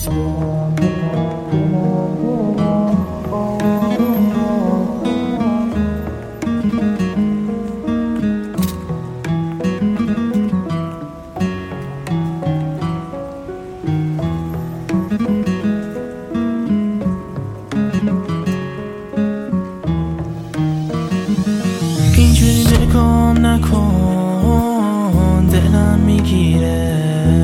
اینجوری نگام نکن، دلم میگیره.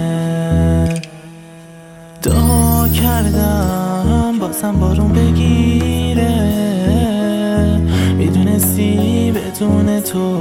دعا کردم بازم بارون بگیره. میدونستی بدون تو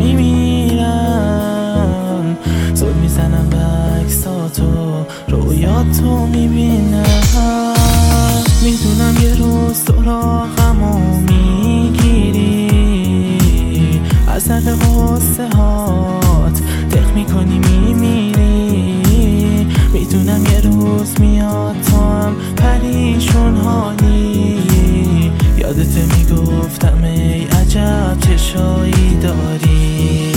میمیرم. زل میزنم به عکساتو، رویاتو میبینم. میدونم یه روز سراغمو میگیری، از سر غصه هات دق میکنی میمیری. میدونم یه روز میاد تو هم پریشون حالی. یادت میگفتم ای عجب چشایی داری.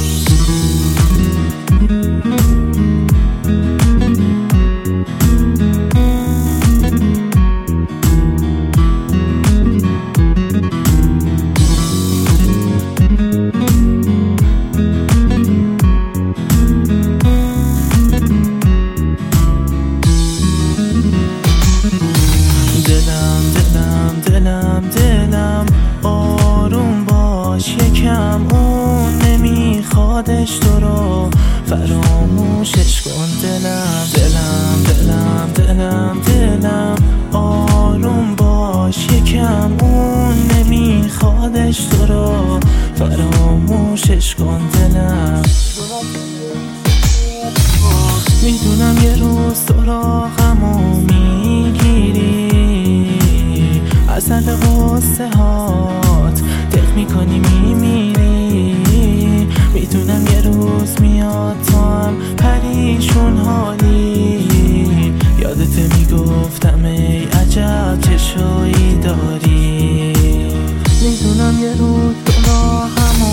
دلم آروم باش یکم، اون نمیخوادش تو رو فراموشش کن. دلم آروم باش یکم، اون نمیخوادش تو رو فراموشش کن. دلم میدونم یه روز سراغمو میگیری، از سر غصه هات دق میکنی میمیری. میدونم یه روز میاد تو هم پریشون حالی. یادت میگفتم ای عجب چشایی داری. میدونم یه روز سراغمو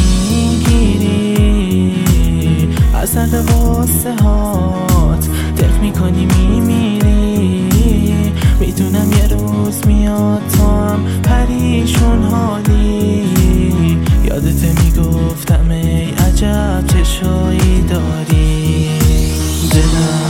میگیری، از سر غصه هات دق میکنی میمیری. میدونم یه روز میاد تو هم پریشون حالی. یادت میگفتم ای عجب چشایی داری. دلم